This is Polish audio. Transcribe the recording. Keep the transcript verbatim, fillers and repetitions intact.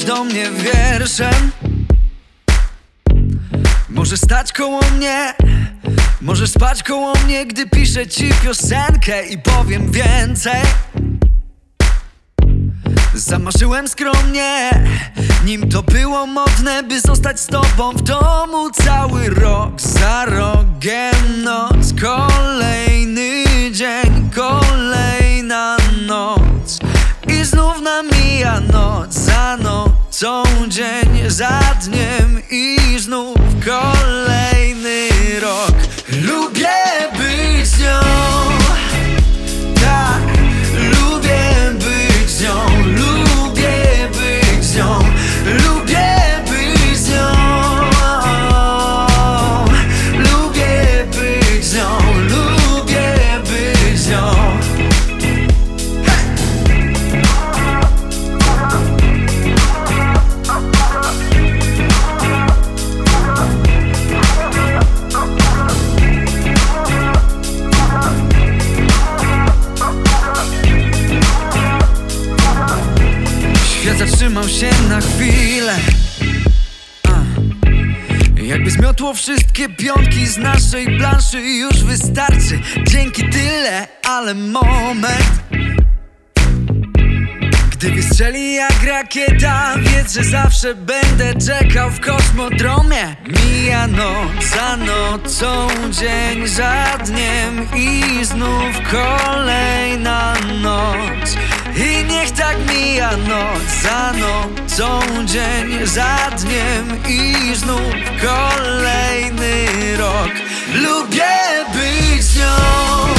do mnie wierszem. Możesz stać koło mnie, możesz spać koło mnie, gdy piszę ci piosenkę i powiem więcej. Zamarzyłem skromnie, nim to było modne, by zostać z tobą w domu cały rok. Za rogiem noc, kolejny dzień, kolejna noc. I znów namija noc za nocą, dzień za dniem i znów kolejny rok. Lubię być z nią, tak, lubię być z nią, lubię być z nią, lubię być z nią, lubię być z nią, lubię być z nią. Świat zatrzymał się na chwilę, A. Jakby zmiotło wszystkie piątki z naszej planszy. Już wystarczy, dzięki tyle, ale moment, gdy wystrzeli jak rakieta, wiedz, że zawsze będę czekał w kosmodromie. Mija noc za nocą, dzień za dniem i znów kolejna noc. I niech tak mija noc za nocą, dzień za dniem i znów kolejny rok. Lubię być z nią,